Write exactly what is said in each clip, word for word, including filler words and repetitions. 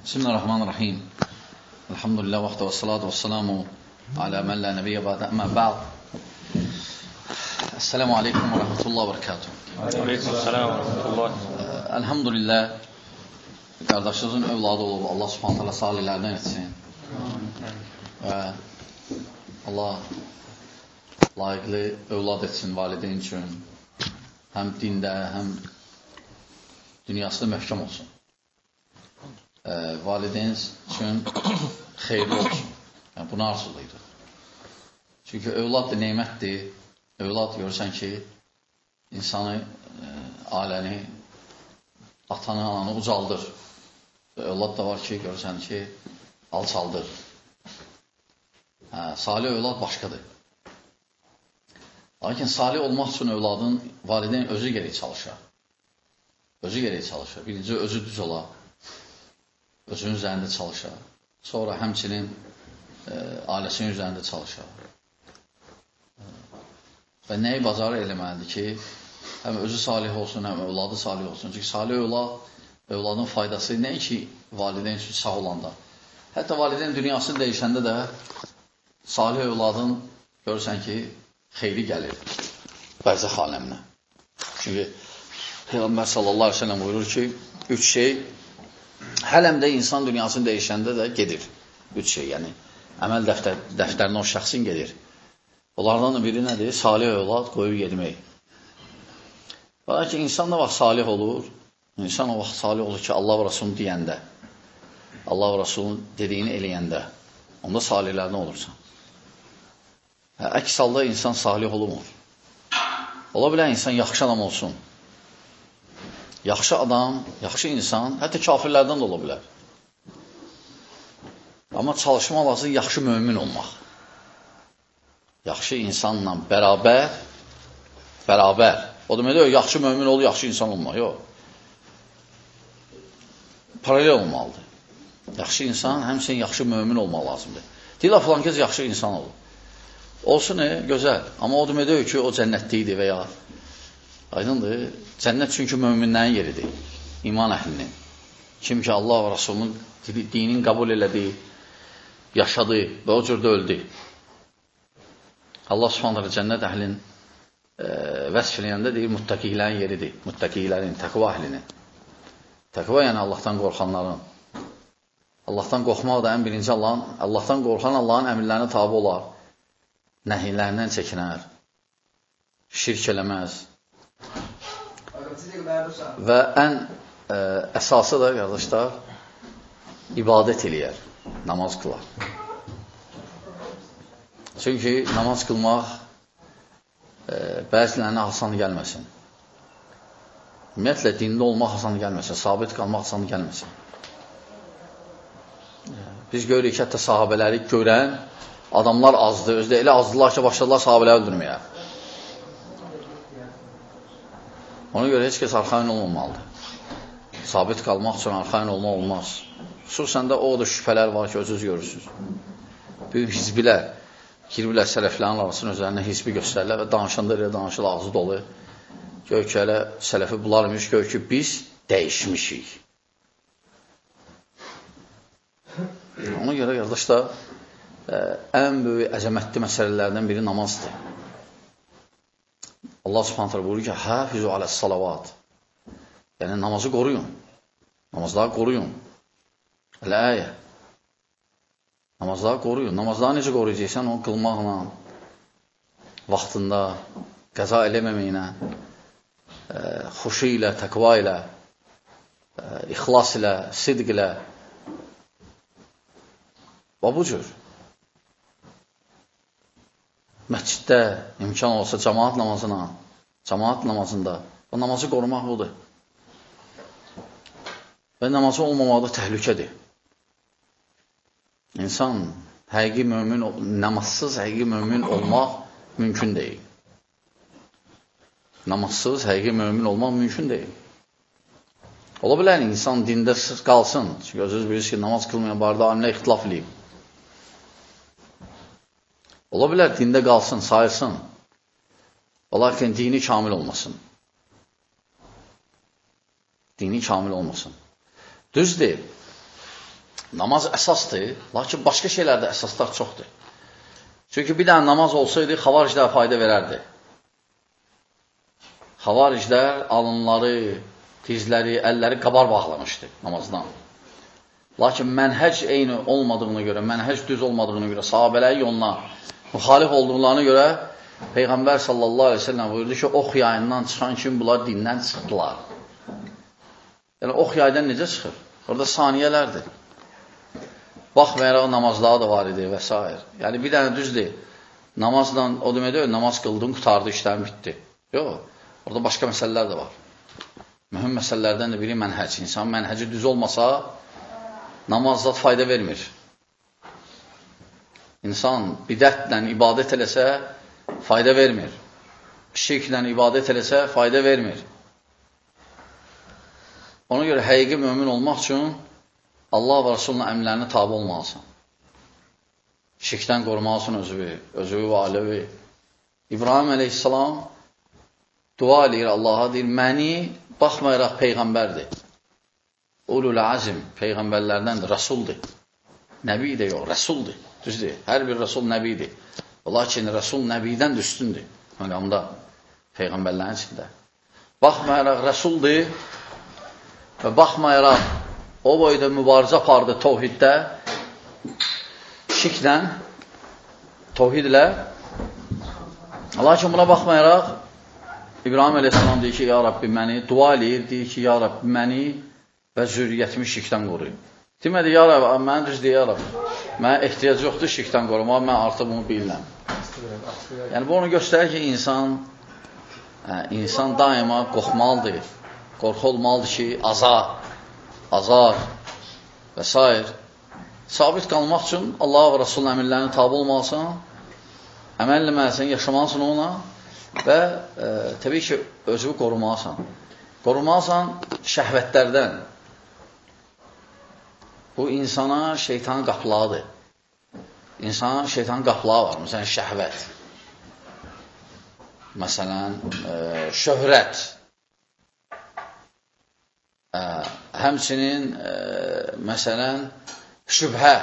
Bismillahirrahmanirrahim. Elhamdülillah vəxtə və salatu və salamu alə mən lə nəbiyyə bədə əmmə bə'd. Esselamu aleykum və rəhmətullah və bərəkatuhu. Aleykum selam və rəhmətullah. Elhamdülillah qardaşınızın övladı olub, Allah subhanət hələ salihlərdən etsin. Və Allah layiqli övlad etsin valideyn üçün. Həm dində, həm dünyasında möhkəm olsun. E, valideyn üçün xeyirli olsun. Yəni, bunu arzulayır. Çünki övlad da neymətdir. Övlad görürsən ki, insanı, e, aləni, atanı, ananı ucaldır. Övlad da var ki, görürsən ki, alçaldır. Hə, salih övlad başqadır. Lakin salih olmaq üçün övladın valideyn özü gerək çalışar. Özü gerək çalışar. Birinci, özü düz olar. Özünün üzərində çalışar. Sonra həmçinin e, ailəsinin üzərində çalışar. E, və nəyi bacarı eləməlidir ki, həm özü salih olsun, həm övladı salih olsun. Çünki salih övlad, övladın faydası nə ki, valideyn üçün sağ olanda. Hətta valideyn dünyasını dəyişəndə də salih övladın görürsən ki, xeyri gəlir bərzəx aləminə. Çünki Peyğəmbər sallallahu aleyhi ve sellem buyurur ki, üç şey hələm də insan dünyasını dəyişəndə də gedir. Üç şey, yəni əməl dəftər, dəftərinə o şəxsin gedir. Onlardan da biri nədir? Salih övlad qoyub yedirmək. Bax ki, insan da vaxt salih olur. İnsan o vaxt salih olur ki, Allah və Rasulun deyəndə, Allah və Rasulun dediyini eləyəndə, onda salihlərdən olursan. Hə, əks halda insan salih olmur. Ola bilər insan yaxşı adam olsun. Yaxşı adam, yaxşı insan, hətta kafirlərdən də ola bilər. Amma çalışma lazım yaxşı mömin olmaq. Yaxşı insanla bərabər, bərabər. O demək deyil, yaxşı mömin ol, yaxşı insan olmaq. Yox. Paralel olmalıdır. Yaxşı insan, həmçinin yaxşı mömin olmaq lazımdır. Deyil, falan kez yaxşı insan olur. Olsun, e, gözəl. Amma o demək deyil ki, o cənnətlidir və ya aydındır. Cənnət çünki möminlərin yeridir. İman əhlinin. Kim ki Allah və Rasulunun dinin qəbul elədi, yaşadı və o cürdə öldü. Allah subhanələ cənnət əhlinin e, vəsf eləyəndə deyir, muttəqilərin yeridir. Muttəqilərin, təqva əhlinin. Təqva yəni Allahdan qorxanların. Allahdan qorxmaq da ən birinci Allahın, Allahdan qorxan Allahın əmirlərinə tabi olar. Nəhiylərindən çəkinər. Şirk eləməz. Və ən ə, əsası da, qardaşlar, ibadət eləyər, namaz qılar. Çünki namaz qılmaq ə, bəzilərinə asan gəlməsin. Ümumiyyətlə, dində olmaq asan gəlməsin, sabit qalmaq asan gəlməsin. Biz görürük ki, hətta sahabələri görən adamlar azdır, özdə elə azdılar ki, başladılar sahabələri öldürməyə. Ona görə heç kəs arxain olmamalıdır. Sabit qalmaq üçün arxain olmaq olmaz. Xüsusən də o da şübhələr var ki, özünüz görürsünüz. Böyük hizbilər, giriblər sələflərin arasının üzərində hizbi göstərirlər və danışanda elə danışıl ağzı dolu. Gör ki, elə sələfi bularmış, gör ki, biz dəyişmişik. Ona görə, qardaşlar, ən böyük əzəmətli məsələlərdən biri namazdır. Allah subhanətlə buyurur ki, həfizu aləs salavat. Yəni, namazı qoruyun. Namazları qoruyun. Əl-əyə. Namazları qoruyun. Namazları necə qoruyacaqsan? Onu qılmaqla, vaxtında, qəza eləməməklə, e, xuşu ilə, təqva ilə, e, ixlas ilə, sidq ilə. Və bu cür. Məsciddə imkan olsa cəmaat namazına, cəmaat namazında o namazı qorumaq budur. Və namazı olmamaqda təhlükədir. İnsan həqiqi mömin, namazsız həqiqi mömin olmaq mümkün deyil. Namazsız həqiqi mömin olmaq mümkün deyil. Ola bilər insan dində qalsın. Çünki özünüz bilirsiniz ki, namaz qılmayan barədə alimlər ixtilaf eləyib. Ola bilər dində qalsın, sayılsın. Lakin dini kamil olmasın. Dini kamil olmasın. Düzdür, namaz əsasdır, lakin başqa şeylərdə əsaslar çoxdur. Çünki bir dənə namaz olsaydı, xavariclər fayda verərdi. Xavariclər alınları, dizləri, əlləri qabar bağlamışdı namazdan. Lakin mənhəc eyni olmadığına görə, mənhəc düz olmadığına görə, sahabələri yoluna müxalif olduqlarına görə Peyğəmbər sallallahu aleyhi ve sellem buyurdu ki, ox yayından çıxan kimi bunlar dindən çıxdılar. Yəni, ox yaydan necə çıxır? Orada saniyələrdir. Baxmayaraq namazları da var idi və s. Yəni, bir dənə düzdür. Namazla, o deməkdir, namaz qıldın, qutardı, işlərin bitdi. Yox, orada başqa məsələlər də var. Mühüm məsələlərdən də biri mənhəc. İnsan mənhəci düz olmasa, namaz zat fayda vermir. İnsan bidətlə ibadət eləsə, fayda vermir. Şirklə ibadət eləsə, fayda vermir. Ona görə həqiqi mömin olmaq üçün Allah və Rasulunun əmrlərinə tabi olmalısan. Şirkdən qorumalısın özüvü, özüvü və aləvi. İbrahim əleyhissalam dua eləyir Allaha, deyir, məni baxmayaraq Peyğəmbərdir. Ulul azim, Peyğəmbərlərdəndir, Rasuldur. Nəbi də yox, Rasuldur. Düzdür, hər bir Rasul Nəbidir. Lakin Rasul Nəbidən də üstündür. Məqamda, Peyğəmbərlərin içində. Baxmayaraq Rasuldur və baxmayaraq o boyda mübarizə apardı tohiddə, şirklə, tohidlə. Lakin buna baxmayaraq İbrahim əleyhissalam deyir ki, ya Rabbi məni, dua eləyir, deyir ki, ya Rabbi məni və zürriyyətimi şirkdən qoruyur. Demədi, ya Rabbi, mənə düz deyir, ya Rabbi, mənə ehtiyac yoxdur şirkdən qorumağa, mən artıq bunu bilirəm. Yəni, bu onu göstərir ki, insan, hə, insan daima qorxmalıdır, qorxu olmalıdır ki, azar, azar və s. Sabit qalmaq üçün Allah və Rasulun əmirlərini tabi olmalısan, əməl eləməlisən, yaşamalısın ona və e, təbii ki, özünü qorumalısan. Qorumalısan şəhvətlərdən. Bu insana şeytanın qapılağıdır. İnsana şeytanın qapılağı var. Məsələn, şəhvət. Məsələn, e, şöhrət. E, həmçinin, e, məsələn, şübhə.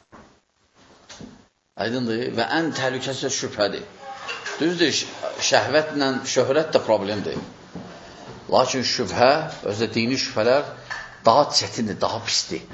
Aydındır və ən təhlükəsi şübhədir. Düzdür, şəhvətlə şöhrət də problemdir. Lakin şübhə, özdə dini şübhələr daha çətindir, daha pisdir.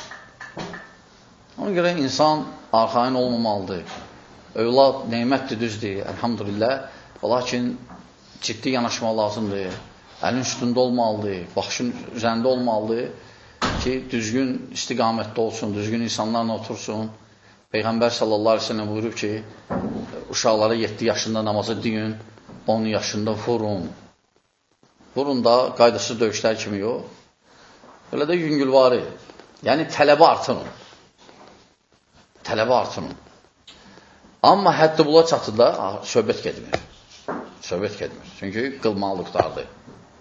Ona görə insan arxain olmamalıdır. Övlad neymətdir, düzdür, əlhamdülillah. Lakin ciddi yanaşmaq lazımdır. Əlin üstündə olmalıdır, başın üzərində olmalıdır ki, düzgün istiqamətdə olsun, düzgün insanlarla otursun. Peyğəmbər sallallahu aleyhi ve sellem buyurub ki, uşaqlara yeddi yaşında namazı deyin, on yaşında vurun. Vurun da qaydasız döyüşlər kimi yox. Belə də yüngülvari. Yəni, tələbə artırın. Tələbə artırın. Amma həddi bula çatıda söhbət gedmir. Söhbət gedmir. Çünki qılmalıqlardır.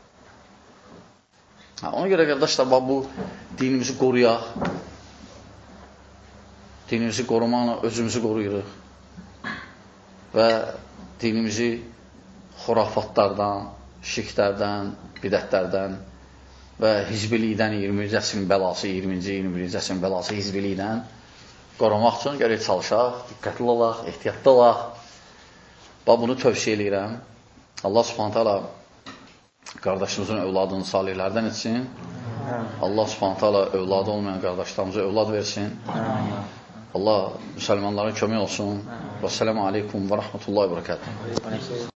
Ona görə, qardaşlar, bu dinimizi qoruyaq. Dinimizi qorumaqla özümüzü qoruyuruq. Və dinimizi xurafatlardan, şirklərdən, bidətlərdən və hizbilikdən, iyirminci əsrin bəlası, iyirminci iyirmi birinci əsrin bəlası hizbilikdən qorumaq üçün gərək çalışaq, diqqətli olaq, ehtiyatlı olaq. Bax, bunu tövsiyə edirəm. Allah subhanət hələ qardaşımızın övladını salihlərdən etsin. Allah subhanət hələ övladı olmayan qardaşlarımıza övlad versin. Allah müsəlmanlara kömək olsun. Və sələmu aleykum və rəhmətullahi və bərəkətuhu.